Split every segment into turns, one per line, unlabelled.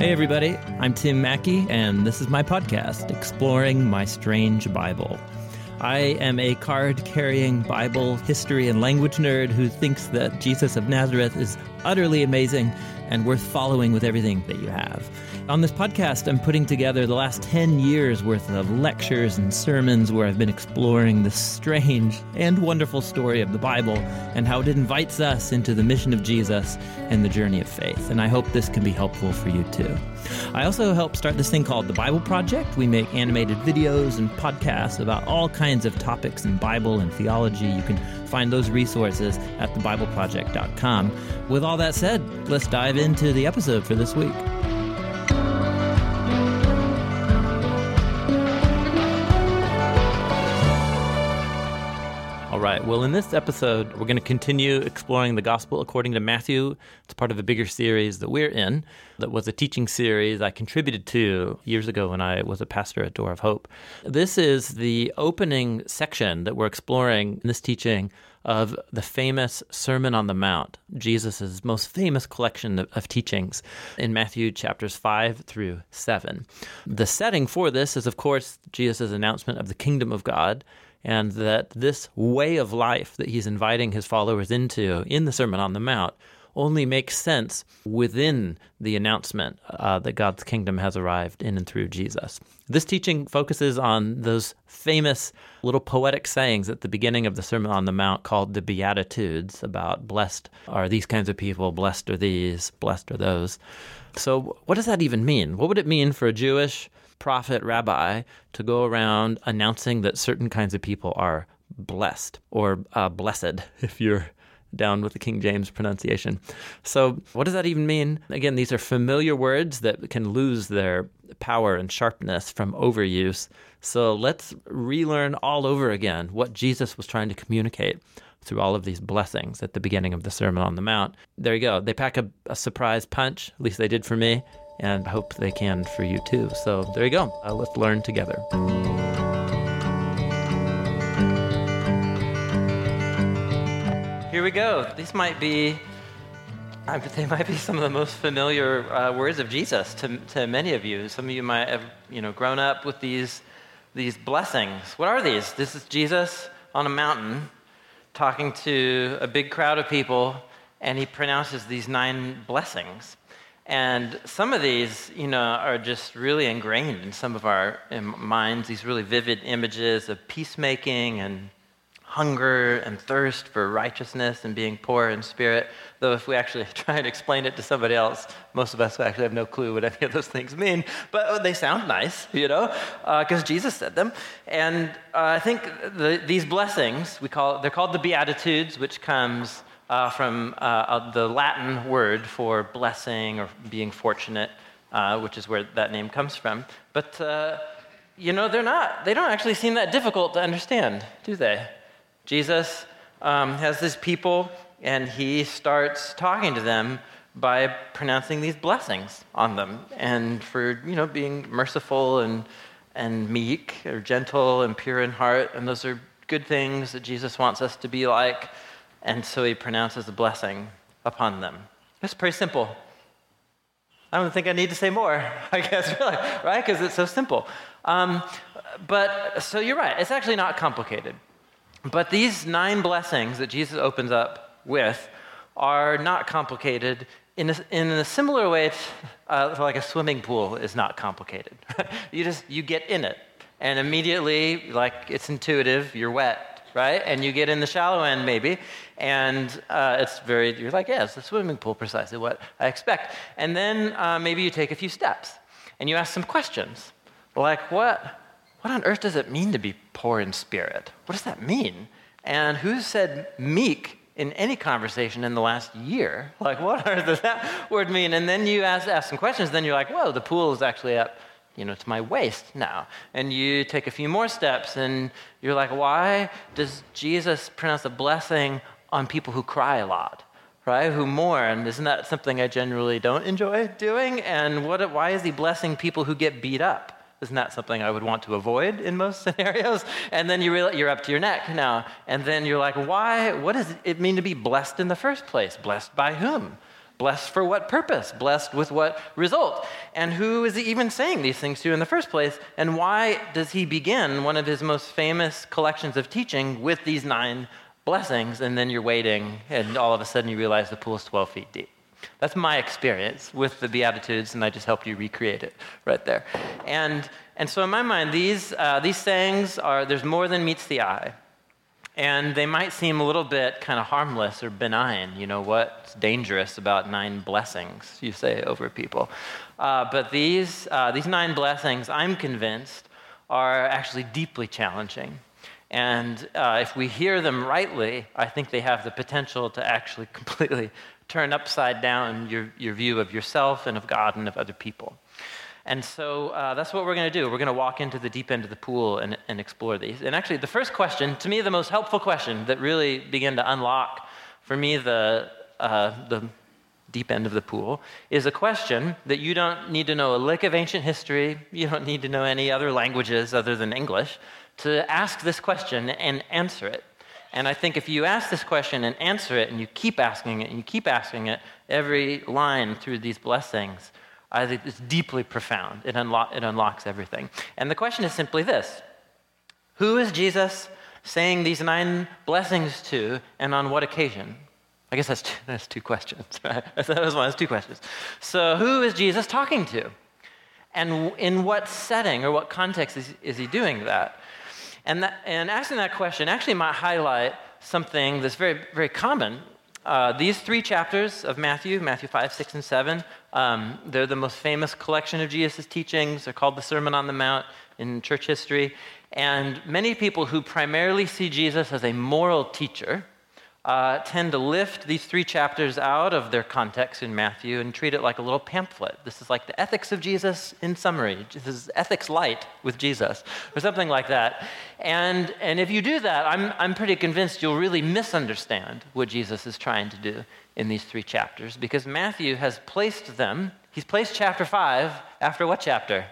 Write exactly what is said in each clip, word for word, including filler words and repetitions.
Hey everybody, I'm Tim Mackey, and this is my podcast, Exploring My Strange Bible. I am a card-carrying Bible history and language nerd who thinks that Jesus of Nazareth is utterly amazing and worth following with everything that you have. On this podcast, I'm putting together the last ten years worth of lectures and sermons where I've been exploring the strange and wonderful story of the Bible and how it invites us into the mission of Jesus and the journey of faith. And I hope this can be helpful for you too. I also help start this thing called The Bible Project. We make animated videos and podcasts about all kinds of topics in Bible and theology. You can find those resources at the bible project dot com. With all that said, let's dive into the episode for this week. All right, well, in this episode, we're going to continue exploring the gospel according to Matthew. It's part of a bigger series that we're in that was a teaching series I contributed to years ago when I was a pastor at Door of Hope. This is the opening section that we're exploring in this teaching of the famous Sermon on the Mount, Jesus' most famous collection of, of teachings in Matthew chapters five through seven. The setting for this is, of course, Jesus' announcement of the kingdom of God, and that this way of life that he's inviting his followers into in the Sermon on the Mount only makes sense within the announcement uh, that God's kingdom has arrived in and through Jesus. This teaching focuses on those famous little poetic sayings at the beginning of the Sermon on the Mount called the Beatitudes, about blessed are these kinds of people, blessed are these, blessed are those. So what does that even mean? What would it mean for a Jewish prophet, rabbi, to go around announcing that certain kinds of people are blessed, or uh, blessed, if you're down with the King James pronunciation? So what does that even mean? Again, these are familiar words that can lose their power and sharpness from overuse. So let's relearn all over again what Jesus was trying to communicate through all of these blessings at the beginning of the Sermon on the Mount. There you go. They pack a, a surprise punch, at least they did for me, and I hope they can for you too. So there you go. Uh, let's learn together. Here we go. These might be, uh, they might be some of the most familiar uh, words of Jesus to to many of you. Some of you might have, you know, grown up with these these blessings. What are these? This is Jesus on a mountain talking to a big crowd of people, and he pronounces these nine blessings. And some of these, you know, are just really ingrained in some of our in minds, these really vivid images of peacemaking and hunger and thirst for righteousness and being poor in spirit. Though if we actually try and explain it to somebody else, most of us actually have no clue what any of those things mean. But they sound nice, you know, because uh, Jesus said them. And uh, I think the, these blessings, we call they're called the Beatitudes, which comes Uh, from uh, the Latin word for blessing or being fortunate, uh, which is where that name comes from. But, uh, you know, they're not, they don't actually seem that difficult to understand, do they? Jesus um, has these people, and he starts talking to them by pronouncing these blessings on them, and for, you know, being merciful and, and meek or gentle and pure in heart, and those are good things that Jesus wants us to be like. And so he pronounces a blessing upon them. It's pretty simple. I don't think I need to say more, I guess, really, right? Because it's so simple. Um, but, so you're right, it's actually not complicated. But these nine blessings that Jesus opens up with are not complicated in a, in a similar way to, uh, like a swimming pool is not complicated. You just, you get in it. And immediately, like it's intuitive, you're wet. Right? And you get in the shallow end maybe, and uh, it's very, you're like, yeah, it's the swimming pool, precisely what I expect. And then uh, maybe you take a few steps, and you ask some questions, like, what, what on earth does it mean to be poor in spirit? What does that mean? And who said meek in any conversation in the last year? Like, what on earth does that word mean? And then you ask, ask some questions, then you're like, whoa, the pool is actually up, you know, to my waist now. And you take a few more steps, and you're like, why does Jesus pronounce a blessing on people who cry a lot, right? Who mourn? Isn't that something I generally don't enjoy doing? And what? Why is he blessing people who get beat up? Isn't that something I would want to avoid in most scenarios? And then you realize you're up to your neck now. And then you're like, why? What does it mean to be blessed in the first place? Blessed by whom? Blessed for what purpose? Blessed with what result? And who is he even saying these things to in the first place? And why does he begin one of his most famous collections of teaching with these nine blessings? And then you're waiting, and all of a sudden you realize the pool is twelve feet deep. That's my experience with the Beatitudes, and I just helped you recreate it right there. And and so in my mind, these uh, these sayings are, there's more than meets the eye. And they might seem a little bit kind of harmless or benign. You know, what's dangerous about nine blessings, you say, over people. Uh, but these uh, these nine blessings, I'm convinced, are actually deeply challenging. And uh, if we hear them rightly, I think they have the potential to actually completely turn upside down your, your view of yourself and of God and of other people. And so uh, that's what we're going to do. We're going to walk into the deep end of the pool and, and explore these. And actually, the first question, to me, the most helpful question that really began to unlock for me the uh, the deep end of the pool is a question that you don't need to know a lick of ancient history. You don't need to know any other languages other than English to ask this question and answer it. And I think if you ask this question and answer it, and you keep asking it, and you keep asking it, every line through these blessings, I think it's deeply profound. It, unlo- it unlocks everything. And the question is simply this: who is Jesus saying these nine blessings to, and on what occasion? I guess that's two, that's two questions, right? That was one, that's two questions. So who is Jesus talking to? And in what setting or what context is, is he doing that? And, that, and asking that question actually might highlight something that's very, very common. Uh, these three chapters of Matthew, Matthew five, six, and seven, um, they're the most famous collection of Jesus' teachings. They're called the Sermon on the Mount in church history. And many people who primarily see Jesus as a moral teacher uh, tend to lift these three chapters out of their context in Matthew and treat it like a little pamphlet. This is like the ethics of Jesus in summary. This is ethics light with Jesus, or something like that. And and if you do that, I'm I'm pretty convinced you'll really misunderstand what Jesus is trying to do in these three chapters, because Matthew has placed them, he's placed chapter five after what chapter?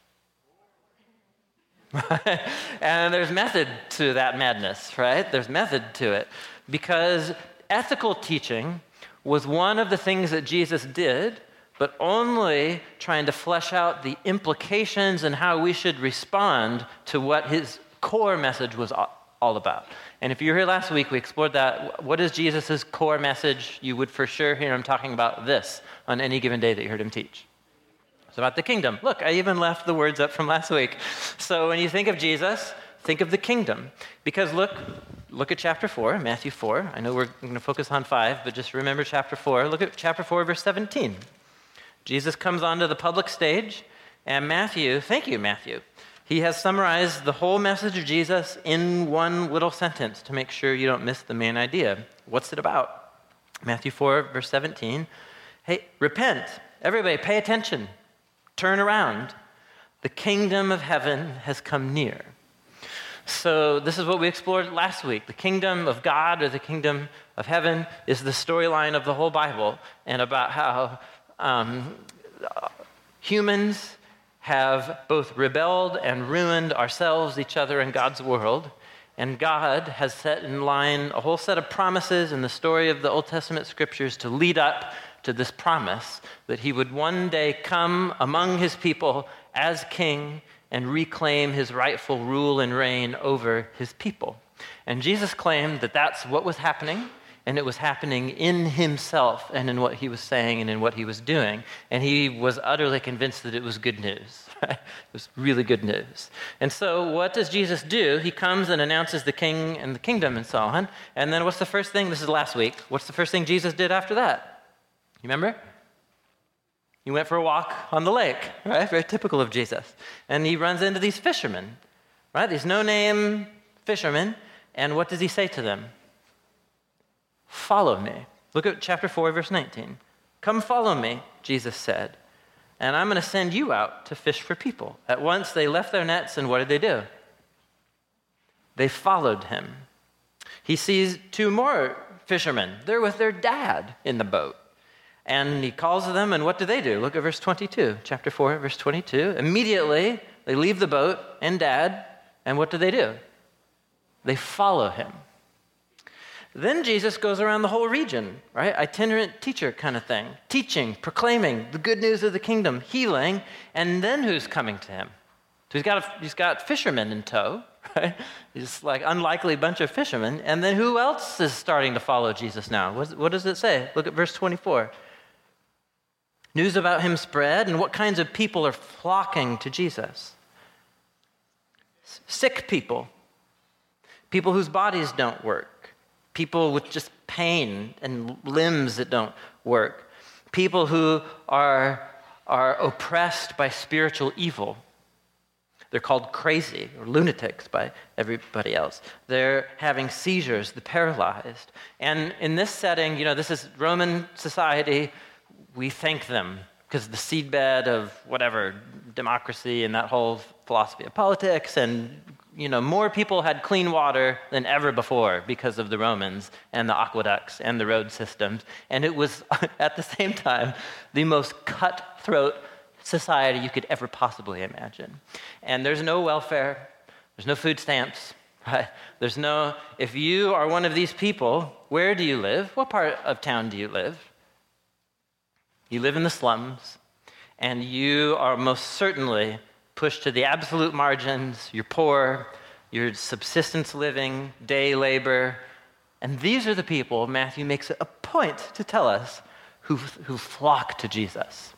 And there's method to that madness, right? There's method to it. Because ethical teaching was one of the things that Jesus did, but only trying to flesh out the implications and how we should respond to what his core message was all about. And if you were here last week, we explored that. What is Jesus' core message? You would for sure hear him talking about this on any given day that you heard him teach. It's about the kingdom. Look, I even left the words up from last week. So when you think of Jesus, think of the kingdom. Because look, look at chapter four, Matthew four. I know we're going to focus on five, but just remember chapter four. Look at chapter four, verse seventeen. Jesus comes onto the public stage, and Matthew, thank you, Matthew, he has summarized the whole message of Jesus in one little sentence to make sure you don't miss the main idea. What's it about? Matthew four, verse seventeen. Hey, repent. Everybody, pay attention. Turn around. The kingdom of heaven has come near. So this is what we explored last week. The kingdom of God, or the kingdom of heaven, is the storyline of the whole Bible, and about how um, humans have both rebelled and ruined ourselves, each other, and God's world. And God has set in line a whole set of promises in the story of the Old Testament scriptures to lead up to this promise that he would one day come among his people as king and reclaim his rightful rule and reign over his people. And Jesus claimed that that's what was happening, and it was happening in himself and in what he was saying and in what he was doing. And he was utterly convinced that it was good news. It was really good news. And so what does Jesus do? He comes and announces the king and the kingdom and so on. And then what's the first thing? This is last week. What's the first thing Jesus did after that? You remember? He went for a walk on the lake, right? Very typical of Jesus. And he runs into these fishermen, right? These no-name fishermen. And what does he say to them? Follow me. Look at chapter four, verse nineteen. Come follow me, Jesus said, and I'm going to send you out to fish for people. At once they left their nets, and what did they do? They followed him. He sees two more fishermen. They're with their dad in the boat. And he calls them, and what do they do? Look at verse twenty-two, chapter four, verse twenty-two. Immediately, they leave the boat and dad, and what do they do? They follow him. Then Jesus goes around the whole region, right? Itinerant teacher kind of thing, teaching, proclaiming the good news of the kingdom, healing, and then who's coming to him? So he's got, a, he's got fishermen in tow, right? He's like unlikely bunch of fishermen. And then who else is starting to follow Jesus now? What, what does it say? Look at verse twenty-four. News about him spread, and what kinds of people are flocking to Jesus? Sick people, people whose bodies don't work, people with just pain and limbs that don't work, people who are, are oppressed by spiritual evil. They're called crazy or lunatics by everybody else. They're having seizures, the paralyzed. And in this setting, you know, this is Roman society. We thank them because the seedbed of whatever, democracy and that whole philosophy of politics, and, you know, more people had clean water than ever before because of the Romans and the aqueducts and the road systems. And it was, at the same time, the most cutthroat society you could ever possibly imagine. And there's no welfare, there's no food stamps, right? There's no, if you are one of these people, where do you live? What part of town do you live? You live in the slums, and you are most certainly pushed to the absolute margins. You're poor, you're subsistence living, day labor. And these are the people Matthew makes it a point to tell us who, who flock to Jesus.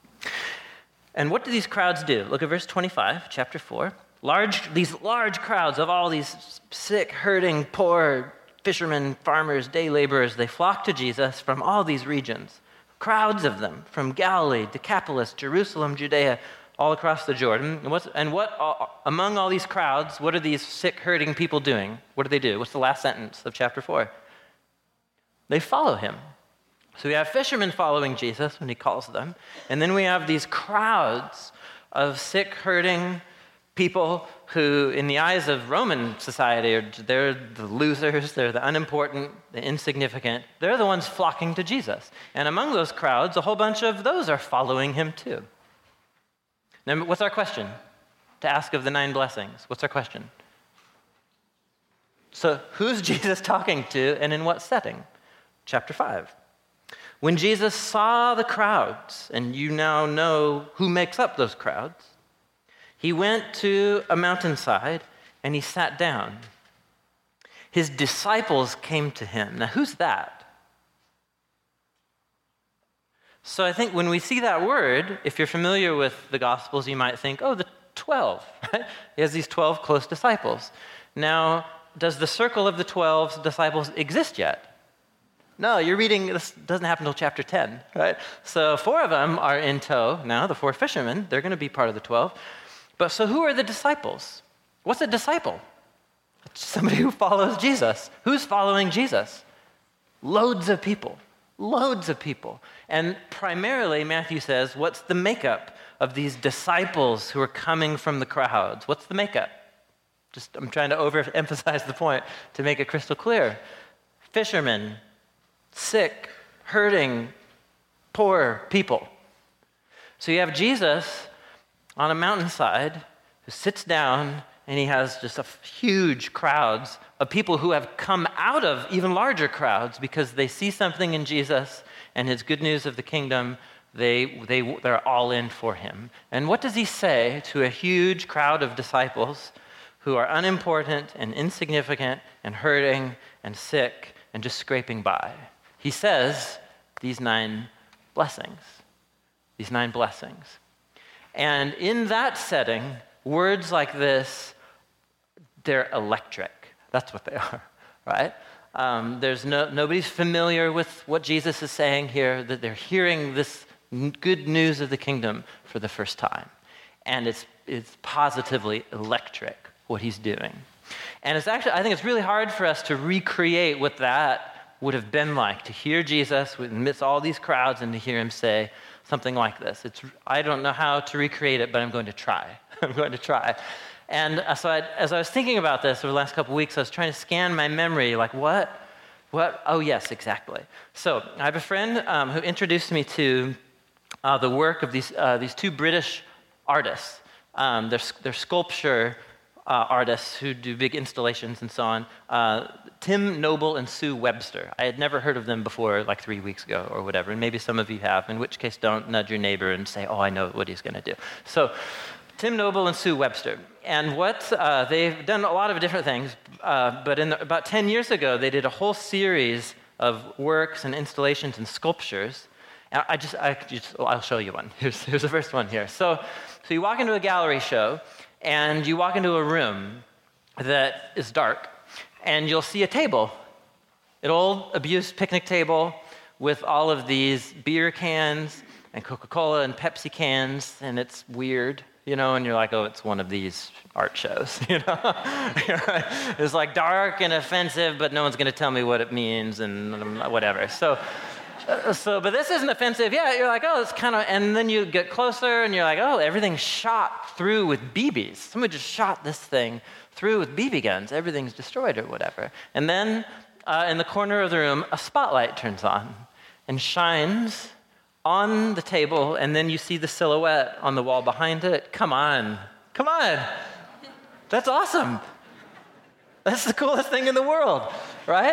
And what do these crowds do? Look at verse twenty-five, chapter four. Large, these large crowds of all these sick, hurting, poor fishermen, farmers, day laborers, they flock to Jesus from all these regions. Crowds of them from Galilee, Decapolis, Jerusalem, Judea, all across the Jordan. And, what's, and what all, among all these crowds, what are these sick, hurting people doing? What do they do? What's the last sentence of chapter four? They follow him. So we have fishermen following Jesus when he calls them, and then we have these crowds of sick, hurting people who, in the eyes of Roman society, are, they're the losers, they're the unimportant, the insignificant. They're the ones flocking to Jesus. And among those crowds, a whole bunch of those are following him too. Now, what's our question to ask of the nine blessings? What's our question? So who's Jesus talking to, and in what setting? Chapter five. When Jesus saw the crowds, and you now know who makes up those crowds, he went to a mountainside and he sat down. His disciples came to him. Now, who's that? So I think when we see that word, if you're familiar with the Gospels, you might think, oh, the twelve, right? He has these twelve close disciples. Now, does the circle of the twelve disciples exist yet? No, you're reading, this doesn't happen until chapter ten, right? So four of them are in tow now, the four fishermen. They're going to be part of the twelve. But so who are the disciples? What's a disciple? It's somebody who follows Jesus. Who's following Jesus? Loads of people. Loads of people. And primarily, Matthew says, what's the makeup of these disciples who are coming from the crowds? What's the makeup? Just, I'm trying to overemphasize the point to make it crystal clear. Fishermen, sick, hurting, poor people. So you have Jesus on a mountainside who sits down, and he has just a huge crowds of people who have come out of even larger crowds because they see something in Jesus and his good news of the kingdom. They, they, they're all in for him. And what does he say to a huge crowd of disciples who are unimportant and insignificant and hurting and sick and just scraping by? He says these nine blessings, these nine blessings. And in that setting, words like this, they're electric. That's what they are, right? Um, there's no, nobody's familiar with what Jesus is saying here, that they're hearing this good news of the kingdom for the first time. And it's, it's positively electric, what he's doing. And it's actually, I think it's really hard for us to recreate what that would have been like, to hear Jesus amidst all these crowds and to hear him say something like this. It's, I don't know how to recreate it, but I'm going to try. I'm going to try. And so I, as I was thinking about this over the last couple of weeks, I was trying to scan my memory, like what? What? Oh, yes, exactly. So I have a friend um, who introduced me to uh, the work of these, uh, these two British artists. Um, their, their sculpture uh, artists who do big installations and so on. Uh, Tim Noble and Sue Webster. I had never heard of them before, like three weeks ago or whatever, and maybe some of you have, in which case don't nudge your neighbor and say, oh, I know what he's going to do. So Tim Noble and Sue Webster. And what uh, they've done a lot of different things, uh, but in the, about ten years ago, they did a whole series of works and installations and sculptures. And I just, I just, I'll show you one. Here's, here's the first one here. So, so you walk into a gallery show, and you walk into a room that is dark, and you'll see a table, an old abused picnic table with all of these beer cans and Coca-Cola and Pepsi cans, and it's weird, you know, and you're like, oh, it's one of these art shows, you know? It's like dark and offensive, but no one's going to tell me what it means and whatever. So, uh, so, but this isn't offensive. Yeah, you're like, oh, it's kind of, and then you get closer and you're like, oh, everything's shot through with B Bs. Somebody just shot this thing through with B B guns. Everything's destroyed or whatever. And then uh, in the corner of the room, a spotlight turns on and shines on the table, and then you see the silhouette on the wall behind it. Come on. Come on. That's awesome. That's the coolest thing in the world, right?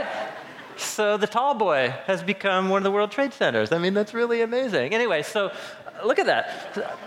So the tall boy has become one of the World Trade Centers. I mean, that's really amazing. Anyway, so look at that.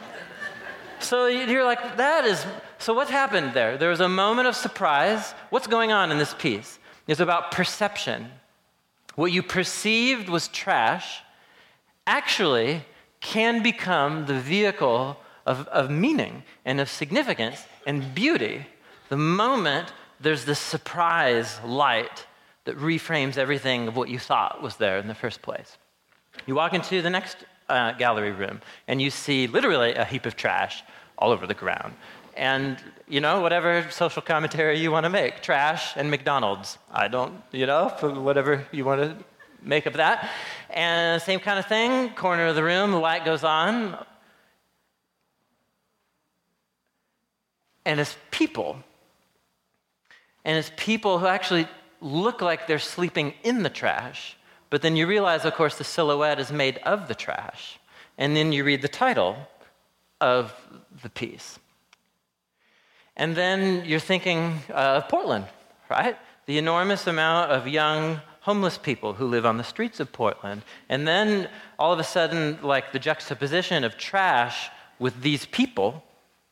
So you're like, that is, so what happened there? There was a moment of surprise. What's going on in this piece? It's about perception. What you perceived was trash actually can become the vehicle of, of meaning and of significance and beauty the moment there's this surprise light that reframes everything of what you thought was there in the first place. You walk into the next uh, gallery room and you see literally a heap of trash all over the ground. And, you know, whatever social commentary you want to make, trash and McDonald's. I don't, you know, whatever you want to make of that. And same kind of thing, corner of the room, the light goes on. And it's people. And it's people who actually look like they're sleeping in the trash. But then you realize, of course, the silhouette is made of the trash. And then you read the title of the piece. And then you're thinking of Portland, right? The enormous amount of young homeless people who live on the streets of Portland. And then all of a sudden, like the juxtaposition of trash with these people,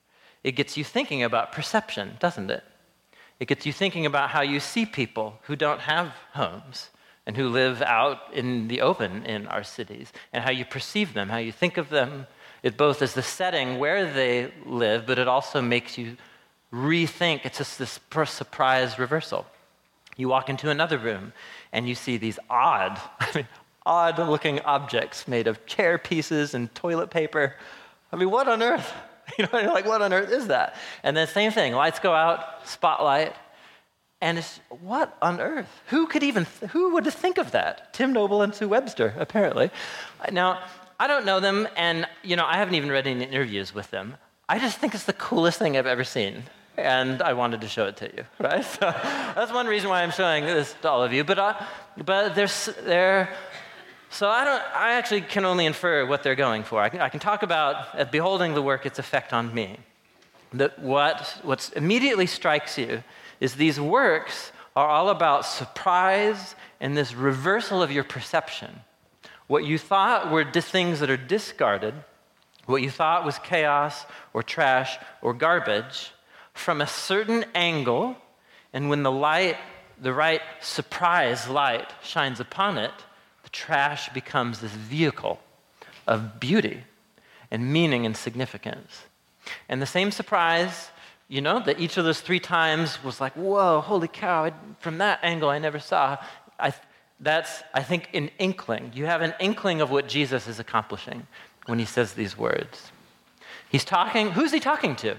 it gets you thinking about perception, doesn't it? It gets you thinking about how you see people who don't have homes and who live out in the open in our cities, and how you perceive them, how you think of them. It both is the setting where they live, but it also makes you rethink. It's just this surprise reversal. You walk into another room and you see these odd, I mean, odd-looking objects made of chair pieces and toilet paper. I mean, what on earth? You know, you're like, what on earth is that? And then same thing, lights go out, spotlight, and it's, what on earth? Who could even, th- who would think of that? Tim Noble and Sue Webster, apparently. Now, I don't know them, and, you know, I haven't even read any interviews with them. I just think it's the coolest thing I've ever seen. And I wanted to show it to you, right? So that's one reason why I'm showing this to all of you. But uh, but there's there, so I don't. I actually can only infer what they're going for. I can, I can talk about at beholding the work, its effect on me. That what what's immediately strikes you is these works are all about surprise and this reversal of your perception. What you thought were dis- things that are discarded, what you thought was chaos or trash or garbage, from a certain angle, and when the light, the right surprise light shines upon it, the trash becomes this vehicle of beauty and meaning and significance. And the same surprise, you know, that each of those three times was like, whoa, holy cow, I, from that angle I never saw. I, that's, I think, an inkling. You have an inkling of what Jesus is accomplishing when he says these words. He's talking, who's he talking to?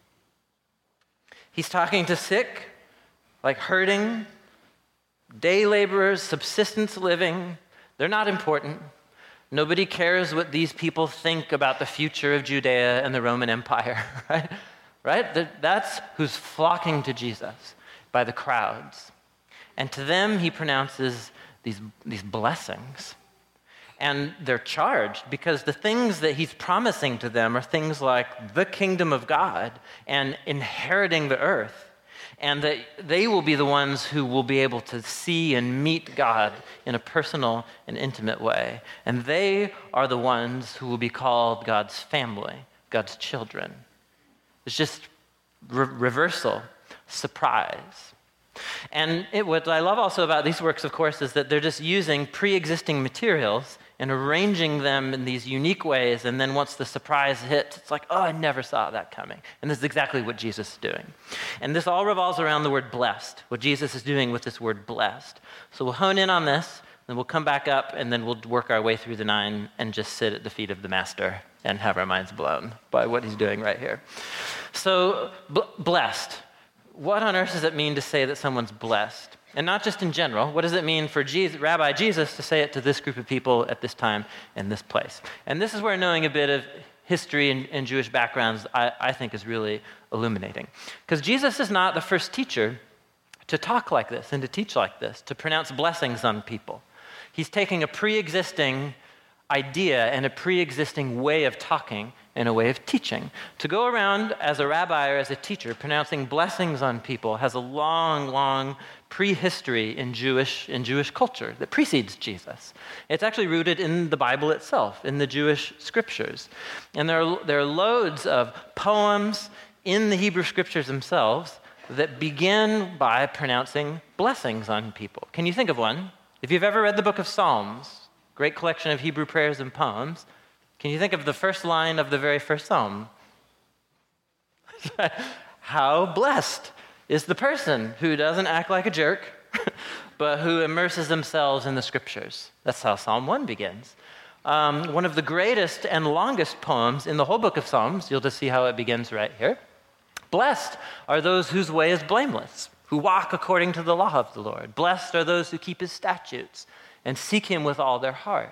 He's talking to sick, like hurting, day laborers, subsistence living. They're not important. Nobody cares what these people think about the future of Judea and the Roman Empire, right? Right? That's who's flocking to Jesus by the crowds. And to them, he pronounces these, these blessings. And they're charged because the things that he's promising to them are things like the kingdom of God and inheriting the earth and that they will be the ones who will be able to see and meet God in a personal and intimate way. And they are the ones who will be called God's family, God's children. It's just re- reversal, surprise. And it, what I love also about these works, of course, is that they're just using pre-existing materials and arranging them in these unique ways, and then once the surprise hits, it's like, oh, I never saw that coming. And this is exactly what Jesus is doing. And this all revolves around the word blessed, what Jesus is doing with this word blessed. So we'll hone in on this, then we'll come back up, and then we'll work our way through the nine and just sit at the feet of the Master and have our minds blown by what he's doing right here. So, b- blessed. What on earth does it mean to say that someone's blessed? And not just in general. What does it mean for Jesus, Rabbi Jesus to say it to this group of people at this time in this place? And this is where knowing a bit of history and, and Jewish backgrounds, I, I think, is really illuminating. Because Jesus is not the first teacher to talk like this and to teach like this, to pronounce blessings on people. He's taking a pre-existing idea and a pre-existing way of talking and a way of teaching. To go around as a rabbi or as a teacher pronouncing blessings on people has a long, long prehistory in Jewish in Jewish culture that precedes Jesus. It's actually rooted in the Bible itself, in the Jewish scriptures. And there are, there are loads of poems in the Hebrew scriptures themselves that begin by pronouncing blessings on people. Can you think of one? If you've ever read the book of Psalms, great collection of Hebrew prayers and poems, can you think of the first line of the very first psalm? How blessed is the person who doesn't act like a jerk, but who immerses themselves in the scriptures. That's how Psalm one begins. Um, one of the greatest and longest poems in the whole book of Psalms, you'll just see how it begins right here. Blessed are those whose way is blameless, who walk according to the law of the Lord. Blessed are those who keep his statutes and seek him with all their heart.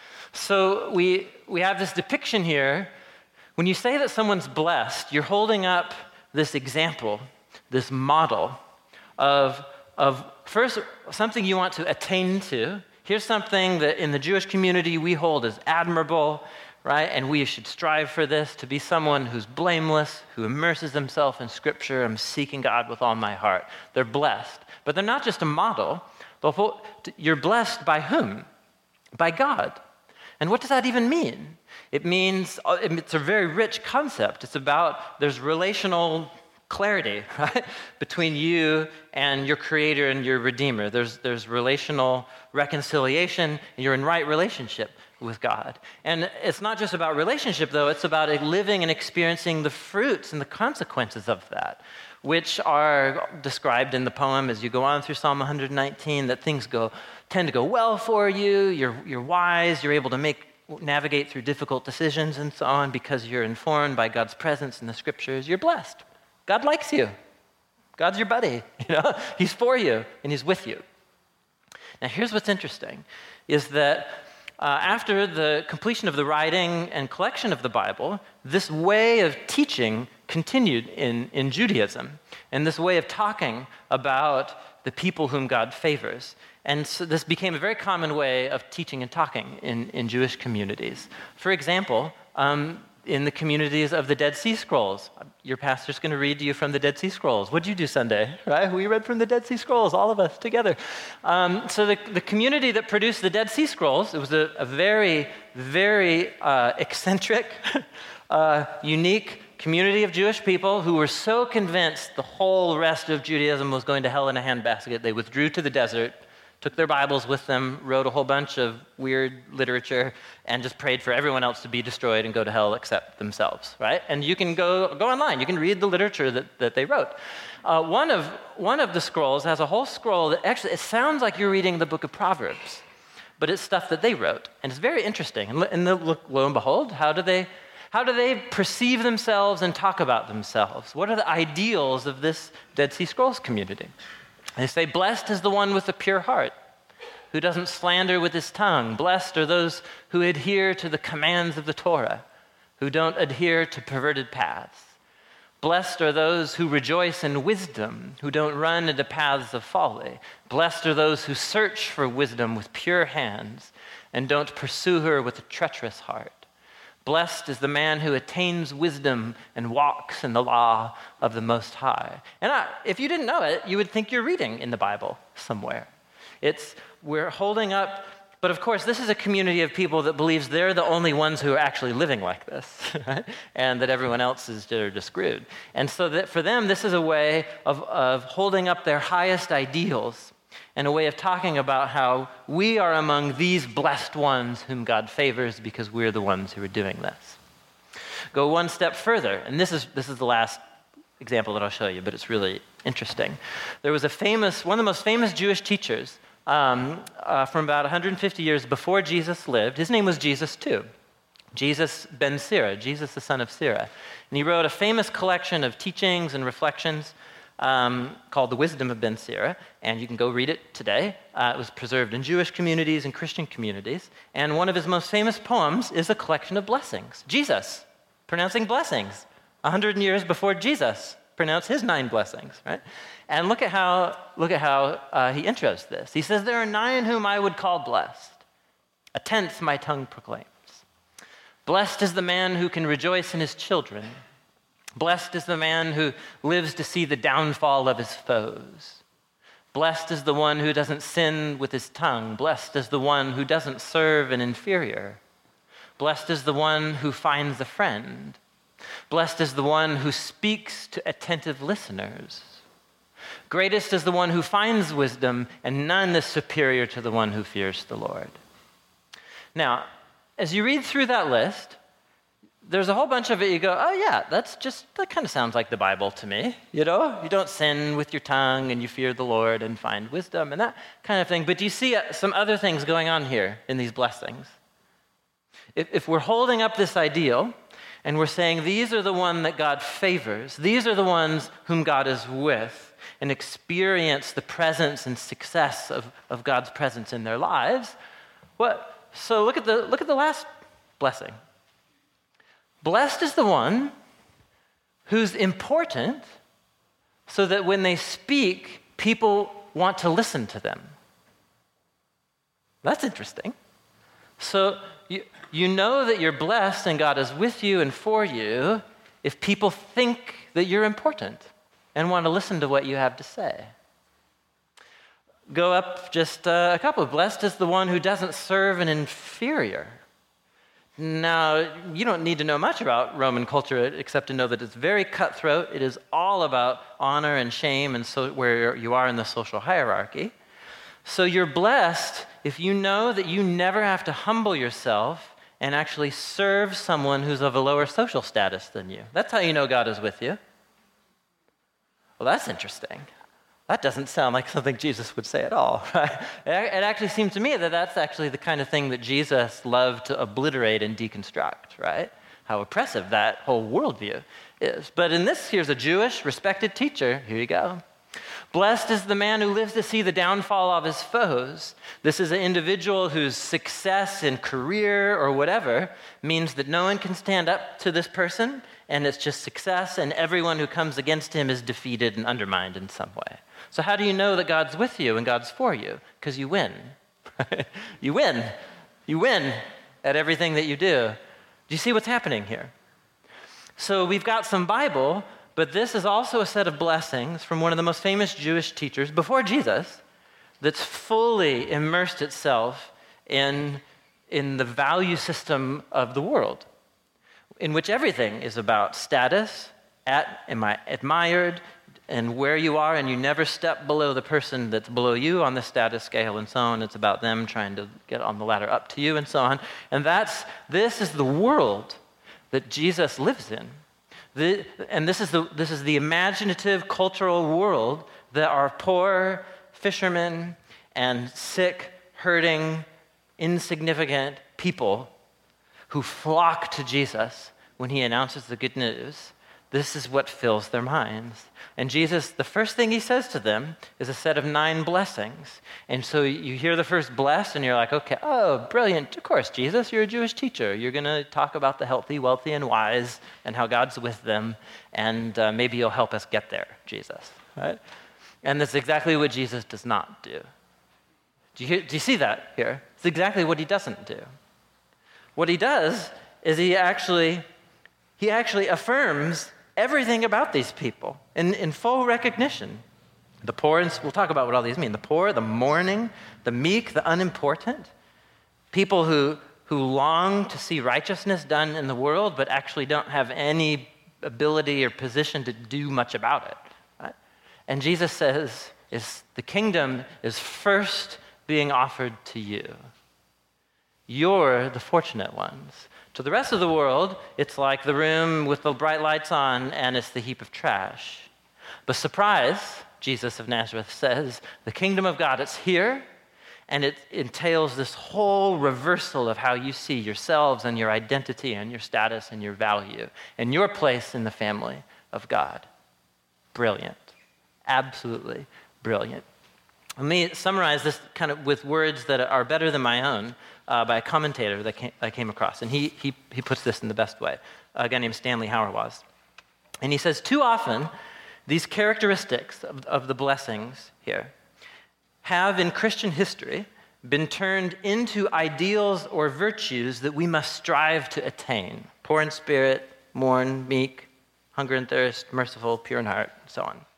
So we we have this depiction here. When you say that someone's blessed, you're holding up this example, this model of, of first, something you want to attain to. Here's something that in the Jewish community we hold as admirable, right? And we should strive for this, to be someone who's blameless, who immerses himself in Scripture. I'm seeking God with all my heart. They're blessed. But they're not just a model. You're blessed by whom? By God. And what does that even mean? It means, it's a very rich concept. It's about, there's relational clarity, right? Between you and your Creator and your Redeemer. There's, there's relational reconciliation, and you're in right relationship with God. And it's not just about relationship, though. It's about living and experiencing the fruits and the consequences of that, which are described in the poem as you go on through Psalm one nineteen, that things go tend to go well for you, you're, you're wise, you're able to make navigate through difficult decisions and so on because you're informed by God's presence in the scriptures. You're blessed. God likes you. God's your buddy. You know, he's for you and he's with you. Now here's what's interesting, is that uh, after the completion of the writing and collection of the Bible, this way of teaching continued in, in Judaism, and this way of talking about the people whom God favors. And so this became a very common way of teaching and talking in, in Jewish communities. For example, um, in the communities of the Dead Sea Scrolls, your pastor's going to read to you from the Dead Sea Scrolls. What did you do Sunday, right? We read from the Dead Sea Scrolls, all of us together. Um, so the, the community that produced the Dead Sea Scrolls, it was a, a very, very uh, eccentric, uh, unique community of Jewish people who were so convinced the whole rest of Judaism was going to hell in a handbasket, they withdrew to the desert, took their Bibles with them, wrote a whole bunch of weird literature, and just prayed for everyone else to be destroyed and go to hell except themselves, right? And you can go go online. You can read the literature that, that they wrote. Uh, one of one of the scrolls has a whole scroll that actually, it sounds like you're reading the book of Proverbs, but it's stuff that they wrote. And it's very interesting. And, and look, lo and behold, how do they how do they perceive themselves and talk about themselves? What are the ideals of this Dead Sea Scrolls community? They say, blessed is the one with a pure heart, who doesn't slander with his tongue. Blessed are those who adhere to the commands of the Torah, who don't adhere to perverted paths. Blessed are those who rejoice in wisdom, who don't run into paths of folly. Blessed are those who search for wisdom with pure hands and don't pursue her with a treacherous heart. Blessed is the man who attains wisdom and walks in the law of the Most High. And I, if you didn't know it, you would think you're reading in the Bible somewhere. It's, we're holding up, but of course, this is a community of people that believes they're the only ones who are actually living like this, right? And that everyone else is just screwed. And so that for them, this is a way of, of holding up their highest ideals and a way of talking about how we are among these blessed ones whom God favors because we're the ones who are doing this. Go one step further, and this is this is the last example that I'll show you, but it's really interesting. There was a famous, one of the most famous Jewish teachers um, uh, from about one hundred fifty years before Jesus lived. His name was Jesus too. Jesus ben Sira, Jesus the son of Sira. And he wrote a famous collection of teachings and reflections Um, called The Wisdom of Ben Sira, and you can go read it today. Uh, it was preserved in Jewish communities and Christian communities, and one of his most famous poems is a collection of blessings. Jesus, pronouncing blessings. A hundred years before Jesus pronounced his nine blessings, right? And look at how, look at how uh, he intros this. He says, there are nine whom I would call blessed. A tenth my tongue proclaims. Blessed is the man who can rejoice in his children. Blessed is the man who lives to see the downfall of his foes. Blessed is the one who doesn't sin with his tongue. Blessed is the one who doesn't serve an inferior. Blessed is the one who finds a friend. Blessed is the one who speaks to attentive listeners. Greatest is the one who finds wisdom, and none is superior to the one who fears the Lord. Now, as you read through that list, there's a whole bunch of it you go, oh yeah, that's just, that kind of sounds like the Bible to me, you know? You don't sin with your tongue and you fear the Lord and find wisdom and that kind of thing. But do you see some other things going on here in these blessings? If, if we're holding up this ideal and we're saying these are the one that God favors, these are the ones whom God is with and experience the presence and success of, of God's presence in their lives, what? So look at the, look at the last blessing. Blessed is the one who's important so that when they speak, people want to listen to them. That's interesting. So you, you know that you're blessed and God is with you and for you if people think that you're important and want to listen to what you have to say. Go up just uh, a couple. Blessed is the one who doesn't serve an inferior. Now, you don't need to know much about Roman culture except to know that it's very cutthroat. It is all about honor and shame and so where you are in the social hierarchy. So you're blessed if you know that you never have to humble yourself and actually serve someone who's of a lower social status than you. That's how you know God is with you. Well, that's interesting. That doesn't sound like something Jesus would say at all, right? It actually seems to me that that's actually the kind of thing that Jesus loved to obliterate and deconstruct, right? How oppressive that whole worldview is. But in this, here's a Jewish respected teacher. Here you go. Blessed is the man who lives to see the downfall of his foes. This is an individual whose success in career or whatever means that no one can stand up to this person, and it's just success, and everyone who comes against him is defeated and undermined in some way. So how do you know that God's with you and God's for you? Because you win. You win. You win at everything that you do. Do you see what's happening here? So we've got some Bible, but this is also a set of blessings from one of the most famous Jewish teachers before Jesus that's fully immersed itself in, in the value system of the world, in which everything is about status, at, am I admired, and where you are, and you never step below the person that's below you on the status scale and so on. It's about them trying to get on the ladder up to you and so on. And that's, this is the world that Jesus lives in. The, and this is, the, this is the imaginative cultural world that our poor fishermen and sick, hurting, insignificant people who flock to Jesus when he announces the good news, this is what fills their minds. And Jesus, the first thing he says to them is a set of nine blessings. And so you hear the first bless and you're like, okay, oh, brilliant. Of course, Jesus, you're a Jewish teacher. You're going to talk about the healthy, wealthy, and wise and how God's with them. And uh, maybe you'll help us get there, Jesus. Right? And that's exactly what Jesus does not do. Do you, hear, do you see that here? It's exactly what he doesn't do. What he does is he actually, he actually affirms everything about these people in, in full recognition. The poor, and we'll talk about what all these mean. The poor, the mourning, the meek, the unimportant. People who, who long to see righteousness done in the world, but actually don't have any ability or position to do much about it. Right? And Jesus says, is the kingdom is first being offered to you. You're the fortunate ones. To the rest of the world, it's like the room with the bright lights on and it's the heap of trash. But surprise, Jesus of Nazareth says, the kingdom of God, it's here, and it entails this whole reversal of how you see yourselves and your identity and your status and your value and your place in the family of God. Brilliant. Absolutely brilliant. Let me summarize this kind of with words that are better than my own uh, by a commentator that came, I came across. And he, he, he puts this in the best way, a guy named Stanley Hauerwas. And he says, too often, these characteristics of, of the blessings here have in Christian history been turned into ideals or virtues that we must strive to attain. Poor in spirit, mourn, meek, hunger and thirst, merciful, pure in heart, and so on.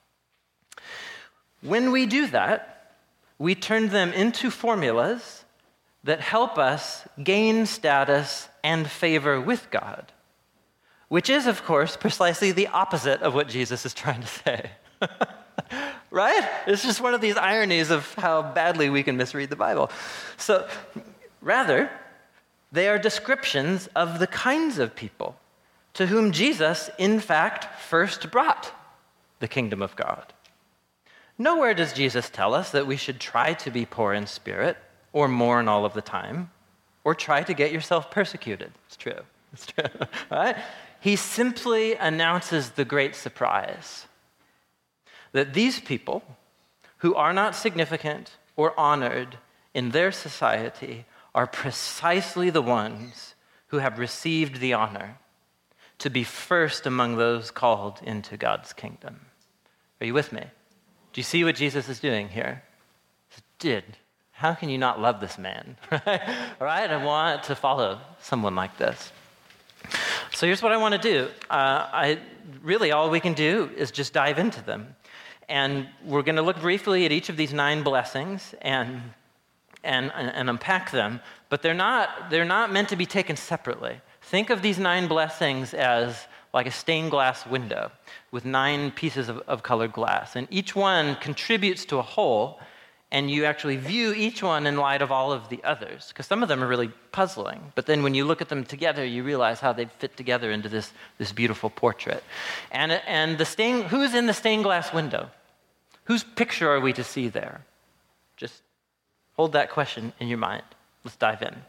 When we do that, we turn them into formulas that help us gain status and favor with God, which is, of course, precisely the opposite of what Jesus is trying to say. Right? It's just one of these ironies of how badly we can misread the Bible. So, rather, they are descriptions of the kinds of people to whom Jesus, in fact, first brought the kingdom of God. Nowhere does Jesus tell us that we should try to be poor in spirit or mourn all of the time or try to get yourself persecuted. It's true. It's true. Right? He simply announces the great surprise that these people who are not significant or honored in their society are precisely the ones who have received the honor to be first among those called into God's kingdom. Are you with me? Do you see what Jesus is doing here? Did. How can you not love this man? Right? Right? I want to follow someone like this. So here's what I want to do. Uh, I really all we can do is just dive into them. And we're going to look briefly at each of these nine blessings and, and, and unpack them, but they're not, they're not meant to be taken separately. Think of these nine blessings as like a stained glass window with nine pieces of, of colored glass. And each one contributes to a whole, and you actually view each one in light of all of the others, because some of them are really puzzling. But then when you look at them together, you realize how they fit together into this, this beautiful portrait. And, and the stained, who's in the stained glass window? Whose picture are we to see there? Just hold that question in your mind. Let's dive in.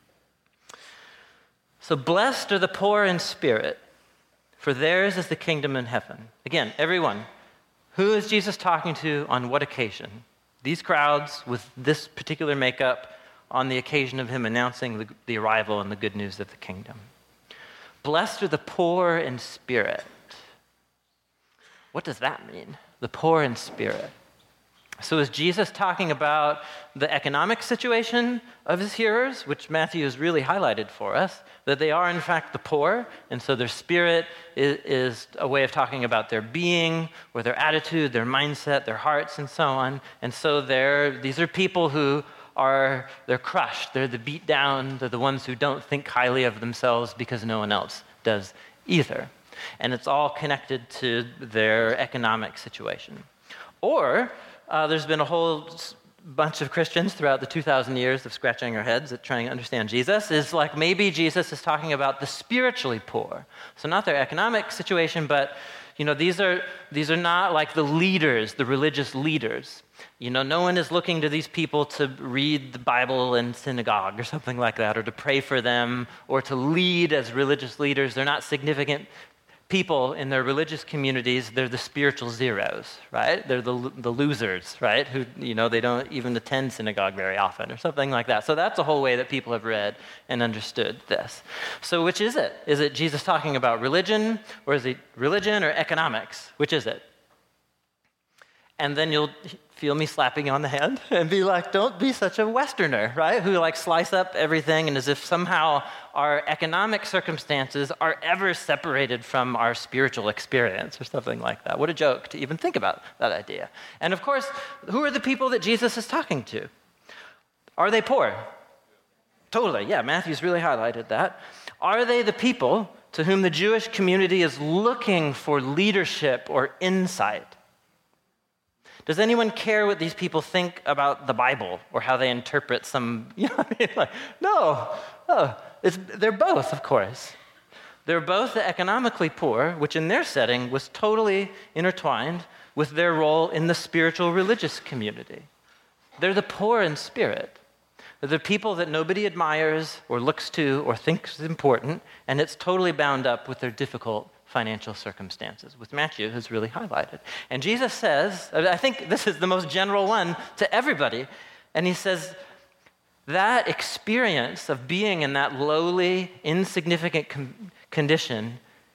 So blessed are the poor in spirit, for theirs is the kingdom in heaven. Again, everyone, who is Jesus talking to on what occasion? These crowds with this particular makeup on the occasion of him announcing the, the arrival and the good news of the kingdom. Blessed are the poor in spirit. What does that mean? The poor in spirit. So is Jesus talking about the economic situation of his hearers, which Matthew has really highlighted for us, that they are in fact the poor, and so their spirit is, is a way of talking about their being, or their attitude, their mindset, their hearts, and so on. And so they're, these are people who are, they're crushed, they're the beat down, they're the ones who don't think highly of themselves because no one else does either. And it's all connected to their economic situation. Or uh, there's been a whole bunch of Christians throughout the two thousand years of scratching our heads at trying to understand Jesus, is like maybe Jesus is talking about the spiritually poor. So not their economic situation, but you know, these are these are not like the leaders, the religious leaders. You know, no one is looking to these people to read the Bible in synagogue or something like that, or to pray for them, or to lead as religious leaders. They're not significant people in their religious communities. They're the spiritual zeros, right? They're the the losers, right? Who, you know, they don't even attend synagogue very often or something like that. So that's a whole way that people have read and understood this. So which is it? Is it Jesus talking about religion, or is it religion or economics? Which is it? And then you'll feel me slapping you on the hand and be like, don't be such a Westerner, right? Who like slice up everything and as if somehow our economic circumstances are ever separated from our spiritual experience or something like that. What a joke to even think about that idea. And of course, who are the people that Jesus is talking to? Are they poor? Totally, yeah, Matthew's really highlighted that. Are they the people to whom the Jewish community is looking for leadership or insight? Does anyone care what these people think about the Bible or how they interpret some, you know what I mean? Like, no, oh, it's, they're both, of course. They're both economically poor, which in their setting was totally intertwined with their role in the spiritual religious community. They're the poor in spirit. They're the people that nobody admires or looks to or thinks is important, and it's totally bound up with their difficult financial circumstances, which Matthew has really highlighted. And Jesus says, I think this is the most general one to everybody, and he says, that experience of being in that lowly, insignificant com- condition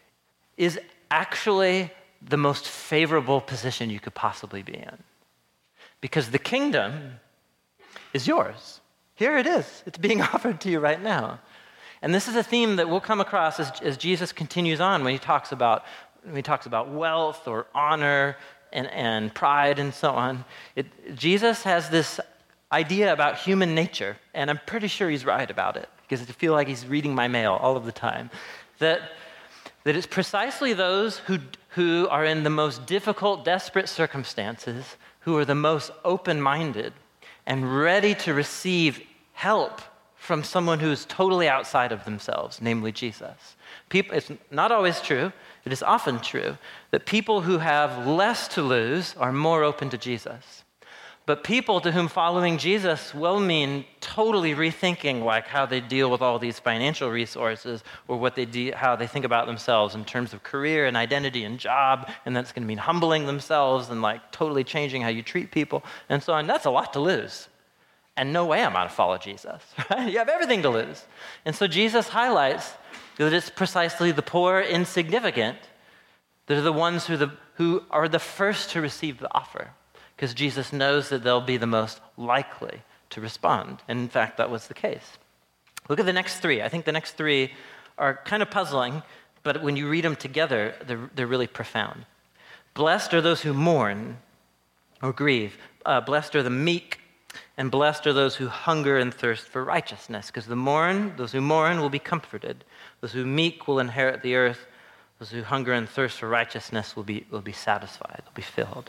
is actually the most favorable position you could possibly be in. Because the kingdom is yours. Here it is. It's being offered to you right now. And this is a theme that we'll come across as, as Jesus continues on when he talks about when he talks about wealth or honor and, and pride and so on. It, Jesus has this idea about human nature, and I'm pretty sure he's right about it because I feel like he's reading my mail all of the time, that, that it's precisely those who, who are in the most difficult, desperate circumstances who are the most open-minded and ready to receive help from someone who is totally outside of themselves, namely Jesus. People, it's not always true, it is often true, that people who have less to lose are more open to Jesus. But people to whom following Jesus will mean totally rethinking like how they deal with all these financial resources or what they de- how they think about themselves in terms of career and identity and job, and that's going to mean humbling themselves and like totally changing how you treat people and so on. That's a lot to lose. And no way I'm going to follow Jesus, right? You have everything to lose. And so Jesus highlights that it's precisely the poor, insignificant, that are the ones who, the, who are the first to receive the offer, because Jesus knows that they'll be the most likely to respond. And in fact, that was the case. Look at the next three. I think the next three are kind of puzzling, but when you read them together, they're, they're really profound. Blessed are those who mourn or grieve. Uh, blessed are the meek. And blessed are those who hunger and thirst for righteousness, because the mourn, those who mourn will be comforted. Those who meek will inherit the earth. Those who hunger and thirst for righteousness will be, will be satisfied, will be filled.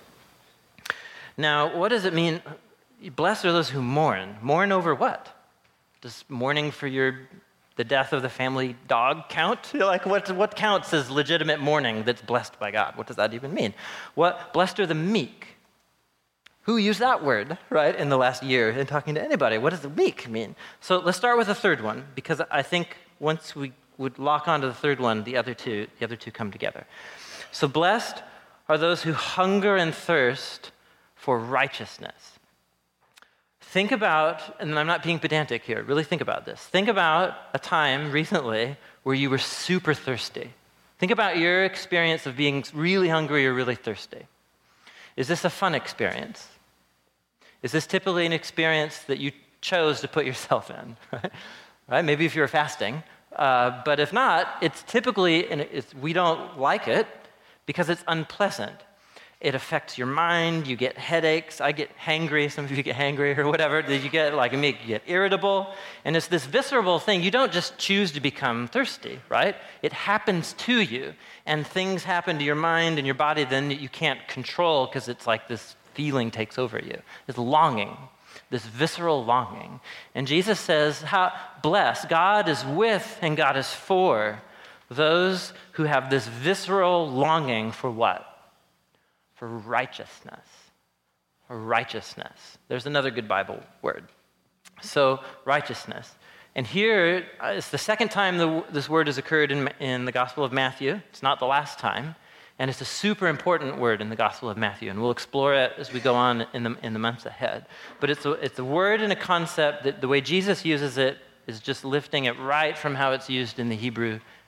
Now, what does it mean? Blessed are those who mourn. Mourn over what? Does mourning for your the death of the family dog count? Like what, what counts as legitimate mourning that's blessed by God? What does that even mean? What blessed are the meek? Who used that word, right, in the last year in talking to anybody? What does the meek mean? So let's start with the third one, because I think once we would lock onto the third one, the other two, the other two come together. So blessed are those who hunger and thirst for righteousness. Think about, and I'm not being pedantic here, really think about this. Think about a time recently where you were super thirsty. Think about your experience of being really hungry or really thirsty. Is this a fun experience? Is this typically an experience that you chose to put yourself in? Right? Right? Maybe if you were fasting. Uh, but if not, it's typically, and it's, we don't like it because it's unpleasant. It affects your mind. You get headaches. I get hangry. Some of you get hangry or whatever. You get, like me, you get irritable. And it's this visceral thing. You don't just choose to become thirsty, right? It happens to you. And things happen to your mind and your body then that you can't control because it's like this feeling takes over you. This longing, this visceral longing. And Jesus says, how blessed, God is with and God is for those who have this visceral longing for what? For righteousness. For righteousness. There's another good Bible word. So, righteousness. And here, uh, it's the second time the, this word has occurred in, in the Gospel of Matthew. It's not the last time. And it's a super important word in the Gospel of Matthew. And we'll explore it as we go on in the, in the months ahead. But it's a, it's a word and a concept that the way Jesus uses it is just lifting it right from how it's used in the Hebrew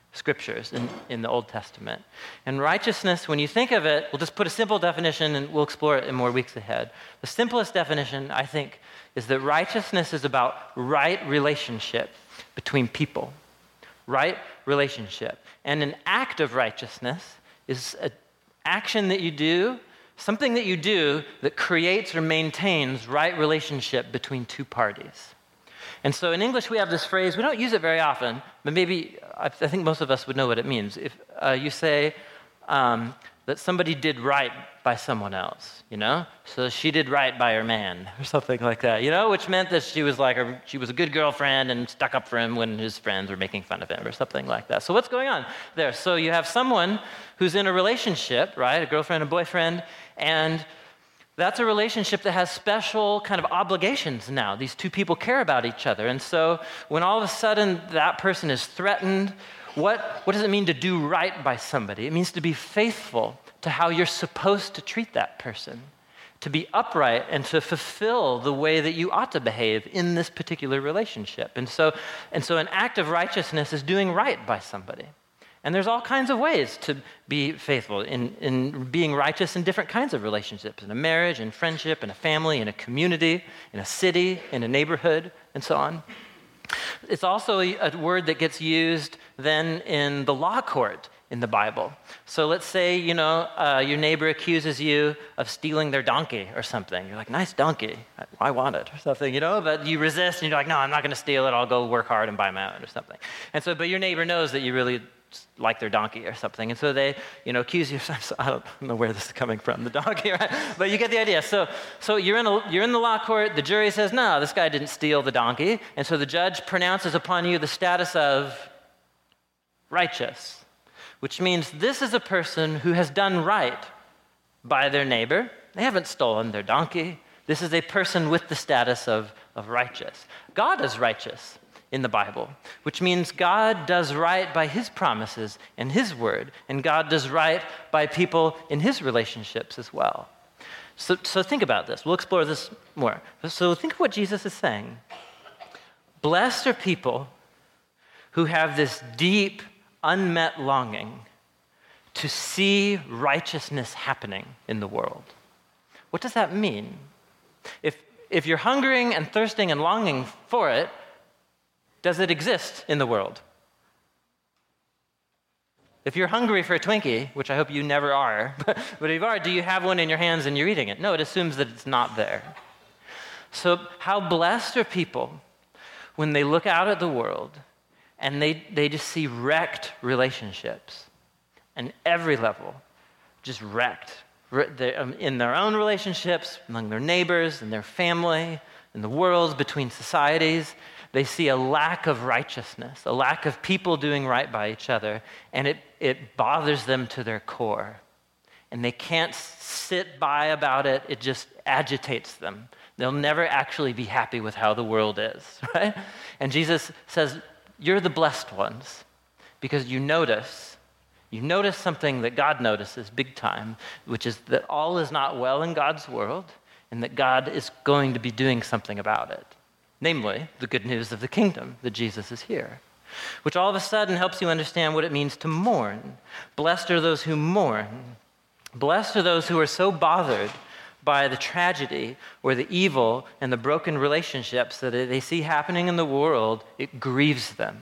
scriptures in, in the Old Testament. And righteousness, when you think of it, we'll just put a simple definition and we'll explore it in more weeks ahead. The simplest definition, I think, is that righteousness is about right relationship between people. Right relationship. And an act of righteousness is an action that you do, something that you do that creates or maintains right relationship between two parties. And so in English, we have this phrase, we don't use it very often, but maybe I think most of us would know what it means. If uh, you say um, that somebody did right by someone else, you know? So she did right by her man, or something like that, you know? Which meant that she was like, a, she was a good girlfriend and stuck up for him when his friends were making fun of him, or something like that. So what's going on there? So you have someone who's in a relationship, right? A girlfriend, a boyfriend, and that's a relationship that has special kind of obligations now. These two people care about each other. And so when all of a sudden that person is threatened, what, what does it mean to do right by somebody? It means to be faithful to how you're supposed to treat that person, to be upright and to fulfill the way that you ought to behave in this particular relationship. And so, and so an act of righteousness is doing right by somebody. And there's all kinds of ways to be faithful in, in being righteous in different kinds of relationships, in a marriage, in friendship, in a family, in a community, in a city, in a neighborhood, and so on. It's also a, a word that gets used then in the law court in the Bible. So let's say, you know, uh, your neighbor accuses you of stealing their donkey or something. You're like, nice donkey, I want it, or something, you know, but you resist and you're like, no, I'm not going to steal it, I'll go work hard and buy my own or something. And so, but your neighbor knows that you really like their donkey or something. And so they, you know, accuse you of, I don't know where this is coming from, the donkey, right? But you get the idea. So so you're in, a, you're in the law court, the jury says, no, this guy didn't steal the donkey. And so the judge pronounces upon you the status of righteous, which means this is a person who has done right by their neighbor. They haven't stolen their donkey. This is a person with the status of, of righteous. God is righteous in the Bible, which means God does right by his promises and his word, and God does right by people in his relationships as well. So, so think about this. We'll explore this more. So think of what Jesus is saying. Blessed are people who have this deep, unmet longing to see righteousness happening in the world. What does that mean? If, if you're hungering and thirsting and longing for it, does it exist in the world? If you're hungry for a Twinkie, which I hope you never are, but if you are, do you have one in your hands and you're eating it? No, it assumes that it's not there. So how blessed are people when they look out at the world and they, they just see wrecked relationships, and every level, just wrecked. In their own relationships, among their neighbors, and their family, in the world, between societies. They see a lack of righteousness, a lack of people doing right by each other, and it, it bothers them to their core. And they can't sit by about it, it just agitates them. They'll never actually be happy with how the world is, right? And Jesus says, you're the blessed ones, because you notice, you notice something that God notices big time, which is that all is not well in God's world, and that God is going to be doing something about it. Namely, the good news of the kingdom, that Jesus is here, which all of a sudden helps you understand what it means to mourn. Blessed are those who mourn. Blessed are those who are so bothered by the tragedy or the evil and the broken relationships that they see happening in the world, it grieves them.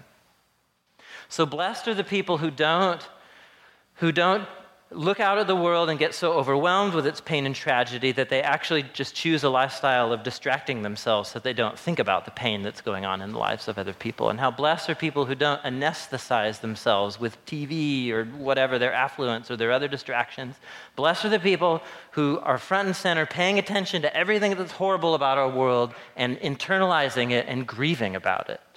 So blessed are the people who don't, who don't look out at the world and get so overwhelmed with its pain and tragedy that they actually just choose a lifestyle of distracting themselves so they don't think about the pain that's going on in the lives of other people. And how blessed are people who don't anesthetize themselves with T V or whatever, their affluence or their other distractions. Blessed are the people who are front and center, paying attention to everything that's horrible about our world and internalizing it and grieving about it.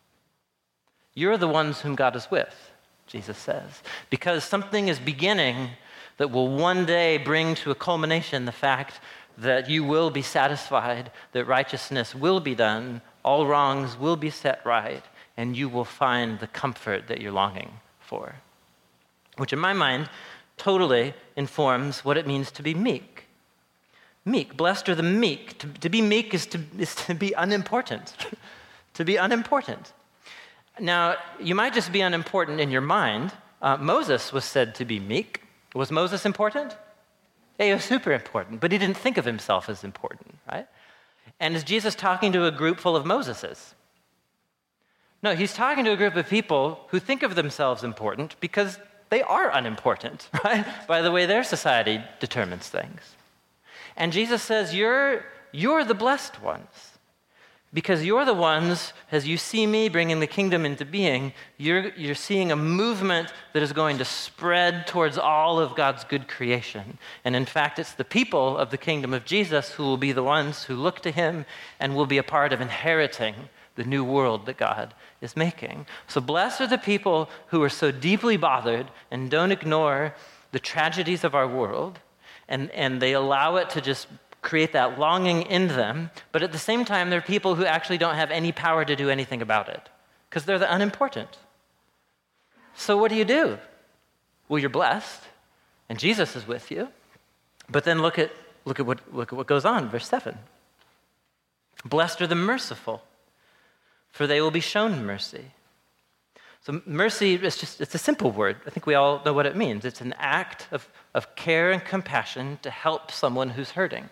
You're the ones whom God is with, Jesus says, because something is beginning that will one day bring to a culmination the fact that you will be satisfied, that righteousness will be done, all wrongs will be set right, and you will find the comfort that you're longing for. Which in my mind totally informs what it means to be meek. Meek, blessed are the meek. To, to be meek is to, is to be unimportant, to be unimportant. Now, you might just be unimportant in your mind. Uh, Moses was said to be meek. Was Moses important? Yeah, he was super important, but he didn't think of himself as important, right? And is Jesus talking to a group full of Moseses? No, he's talking to a group of people who think of themselves important because they are unimportant, right? By the way their society determines things. And Jesus says, you're, you're the blessed ones. Because you're the ones, as you see me bringing the kingdom into being, you're, you're seeing a movement that is going to spread towards all of God's good creation. And in fact, it's the people of the kingdom of Jesus who will be the ones who look to him and will be a part of inheriting the new world that God is making. So blessed are the people who are so deeply bothered and don't ignore the tragedies of our world, and, and they allow it to just create that longing in them, but at the same time, they're people who actually don't have any power to do anything about it because they're the unimportant. So what do you do? Well, you're blessed, and Jesus is with you. But then look at look at what look at what goes on, verse seven. Blessed are the merciful, for they will be shown mercy. So mercy is just, it's a simple word. I think we all know what it means. It's an act of, of care and compassion to help someone who's hurting.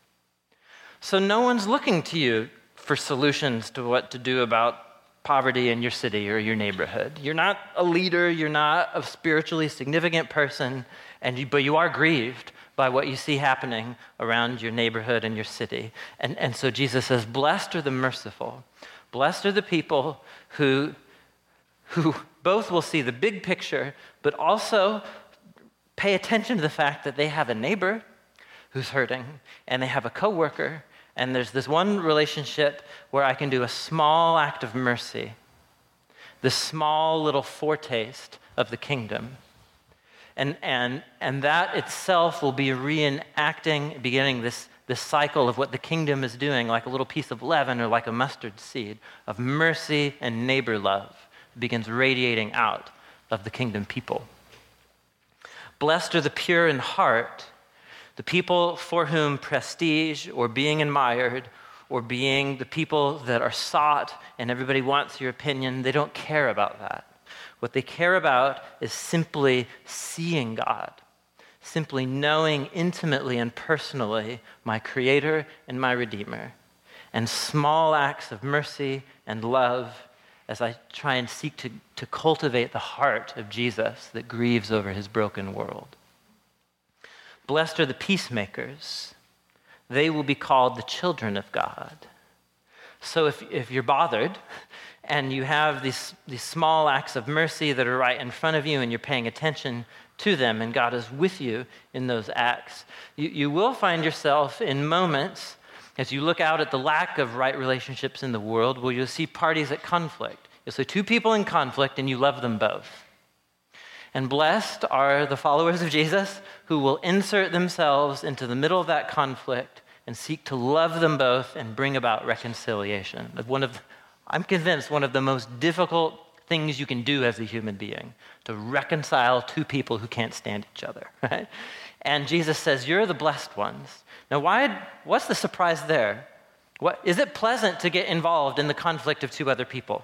So no one's looking to you for solutions to what to do about poverty in your city or your neighborhood. You're not a leader, you're not a spiritually significant person, and you, but you are grieved by what you see happening around your neighborhood and your city. And, and so Jesus says, blessed are the merciful. Blessed are the people who, who both will see the big picture, but also pay attention to the fact that they have a neighbor who's hurting, and they have a coworker, and there's this one relationship where I can do a small act of mercy, this small little foretaste of the kingdom. And, and, and that itself will be reenacting, beginning this, this cycle of what the kingdom is doing, like a little piece of leaven or like a mustard seed of mercy and neighbor love. It begins radiating out of the kingdom people. Blessed are the pure in heart, the people for whom prestige or being admired or being the people that are sought and everybody wants your opinion, they don't care about that. What they care about is simply seeing God, simply knowing intimately and personally my Creator and my Redeemer, and small acts of mercy and love as I try and seek to, to cultivate the heart of Jesus that grieves over his broken world. Blessed are the peacemakers. They will be called the children of God. So if, if you're bothered and you have these, these small acts of mercy that are right in front of you and you're paying attention to them and God is with you in those acts, you, you will find yourself in moments as you look out at the lack of right relationships in the world where you'll see parties at conflict. You'll see two people in conflict and you love them both. And blessed are the followers of Jesus who will insert themselves into the middle of that conflict and seek to love them both and bring about reconciliation. One of, I'm convinced, one of the most difficult things you can do as a human being, to reconcile two people who can't stand each other, right? And Jesus says, you're the blessed ones. Now, why? What's the surprise there? What, is it pleasant to get involved in the conflict of two other people?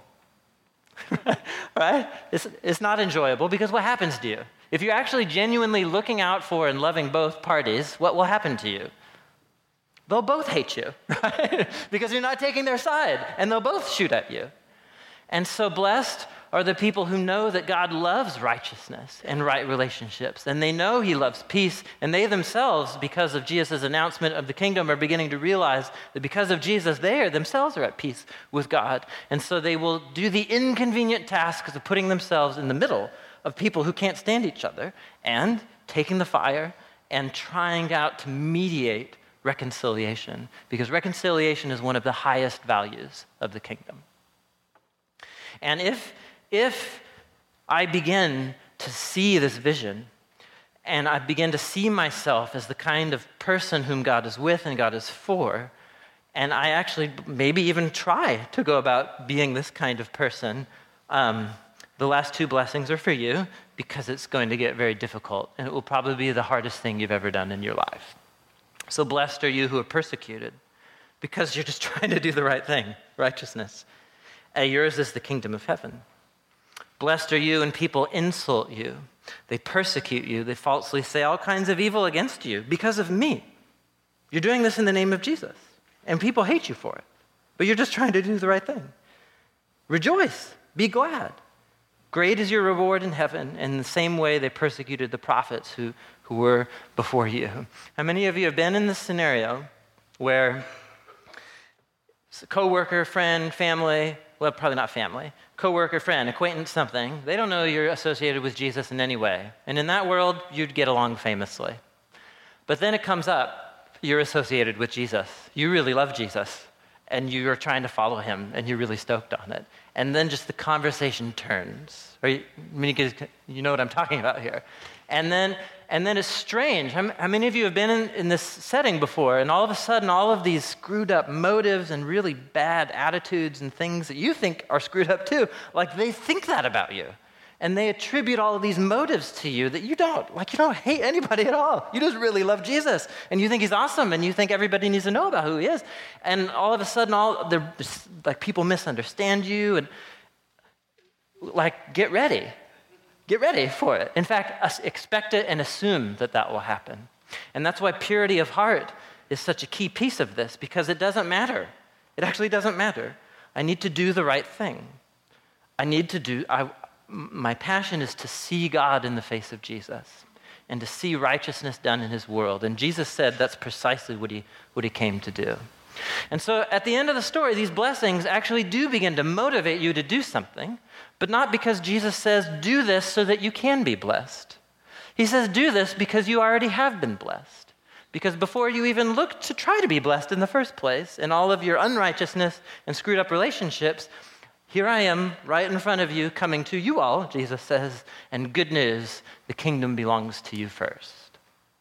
Right? It's, it's not enjoyable because what happens to you? If you're actually genuinely looking out for and loving both parties, what will happen to you? They'll both hate you, right? Because you're not taking their side, and they'll both shoot at you. And so blessed are the people who know that God loves righteousness and right relationships, and they know he loves peace, and they themselves, because of Jesus' announcement of the kingdom, are beginning to realize that because of Jesus, they are themselves are at peace with God. And so they will do the inconvenient tasks of putting themselves in the middle of people who can't stand each other and taking the fire and trying out to mediate reconciliation, because reconciliation is one of the highest values of the kingdom. And if if I begin to see this vision and I begin to see myself as the kind of person whom God is with and God is for, and I actually maybe even try to go about being this kind of person, um, the last two blessings are for you because it's going to get very difficult and it will probably be the hardest thing you've ever done in your life. So blessed are you who are persecuted because you're just trying to do the right thing, righteousness. and yours is the kingdom of heaven. Blessed are you when people insult you, they persecute you, they falsely say all kinds of evil against you because of me. You're doing this in the name of Jesus, and people hate you for it, but you're just trying to do the right thing. Rejoice, be glad. Great is your reward in heaven. In the same way they persecuted the prophets who, who were before you. How many of you have been in this scenario where a coworker, friend, family, well, probably not family, coworker, friend, acquaintance, something, they don't know you're associated with Jesus in any way. And in that world, you'd get along famously. But then it comes up, you're associated with Jesus. You really love Jesus, and you're trying to follow him, and you're really stoked on it. And then just the conversation turns. Or you, I mean, you, guys, you know what I'm talking about here. And then and then it's strange. How, how many of you have been in, in this setting before, and all of a sudden all of these screwed up motives and really bad attitudes and things that you think are screwed up too, like they think that about you. And they attribute all of these motives to you that you don't. Like you don't hate anybody at all. You just really love Jesus. And you think he's awesome. And you think everybody needs to know about who he is. And all of a sudden, all like people misunderstand you. And like, get ready. Get ready for it. In fact, expect it and assume that that will happen. And that's why purity of heart is such a key piece of this, because it doesn't matter. It actually doesn't matter. I need to do the right thing. I need to do... I, My passion is to see God in the face of Jesus and to see righteousness done in his world. And Jesus said that's precisely what he, what he came to do. And so at the end of the story, these blessings actually do begin to motivate you to do something, but not because Jesus says, do this so that you can be blessed. He says, do this because you already have been blessed. Because before you even looked to try to be blessed in the first place, in all of your unrighteousness and screwed up relationships, here I am, right in front of you, coming to you all, Jesus says, and good news, the kingdom belongs to you first.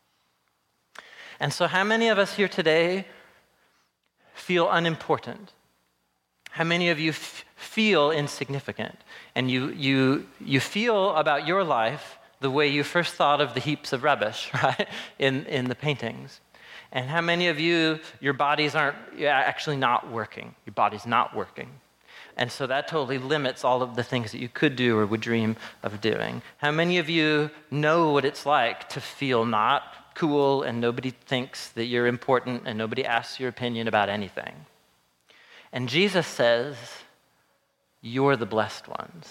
And so how many of us here today feel unimportant? How many of you f- feel insignificant? And you, you, you feel about your life the way you first thought of the heaps of rubbish, right, in, in the paintings. And how many of you, your bodies aren't actually not working? Your body's not working. And so that totally limits all of the things that you could do or would dream of doing. How many of you know what it's like to feel not cool and nobody thinks that you're important and nobody asks your opinion about anything? And Jesus says, you're the blessed ones.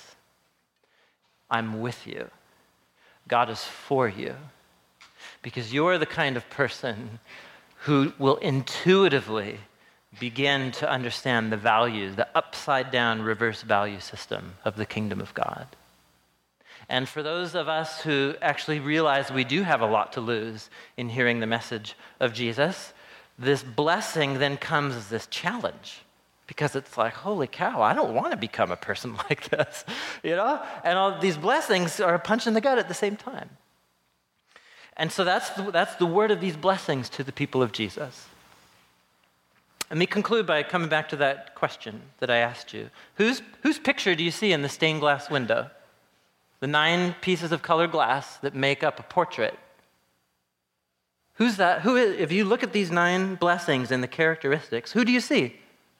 I'm with you. God is for you. Because you're the kind of person who will intuitively begin to understand the values, the upside-down reverse value system of the kingdom of God. And for those of us who actually realize we do have a lot to lose in hearing the message of Jesus, this blessing then comes as this challenge. Because it's like, holy cow, I don't want to become a person like this, you know? And all these blessings are a punch in the gut at the same time. And so that's the, that's the word of these blessings to the people of Jesus. Let me conclude by coming back to that question that I asked you. Whose, whose picture do you see in the stained glass window? The nine pieces of colored glass that make up a portrait. Who's that? Who is, if you look at these nine blessings and the characteristics, who do you see?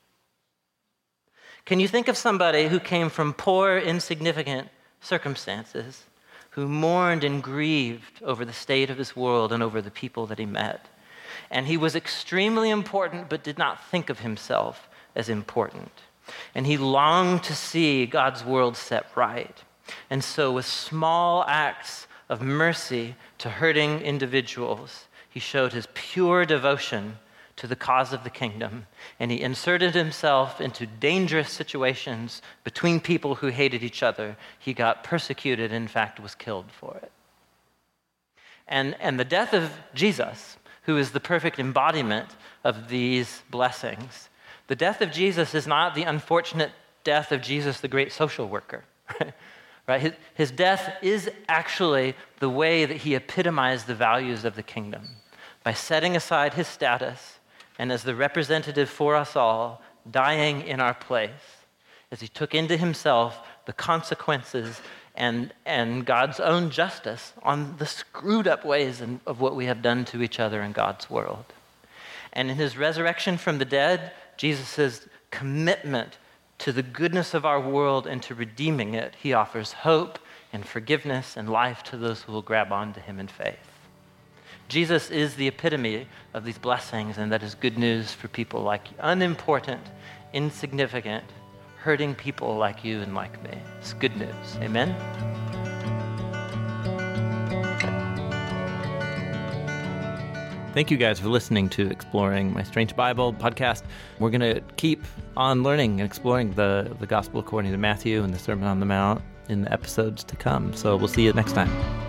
Can you think of somebody who came from poor, insignificant circumstances, who mourned and grieved over the state of his world and over the people that he met? And he was extremely important, but did not think of himself as important. And he longed to see God's world set right. And so with small acts of mercy to hurting individuals, he showed his pure devotion to the cause of the kingdom. And he inserted himself into dangerous situations between people who hated each other. He got persecuted, in fact, was killed for it. And, and the death of Jesus, who is the perfect embodiment of these blessings. The death of Jesus is not the unfortunate death of Jesus, the great social worker. Right? His, his death is actually the way that he epitomized the values of the kingdom by setting aside his status and as the representative for us all, dying in our place, as he took into himself the consequences and, and God's own justice on the screwed up ways in, of what we have done to each other in God's world. And in his resurrection from the dead, Jesus' commitment to the goodness of our world and to redeeming it, he offers hope and forgiveness and life to those who will grab onto him in faith. Jesus is the epitome of these blessings, and that is good news for people like you. Unimportant, insignificant, hurting people like you and like me. It's good news. Amen? Thank you guys for listening to Exploring My Strange Bible podcast. We're going to keep on learning and exploring the, the Gospel according to Matthew and the Sermon on the Mount in the episodes to come. So we'll see you next time.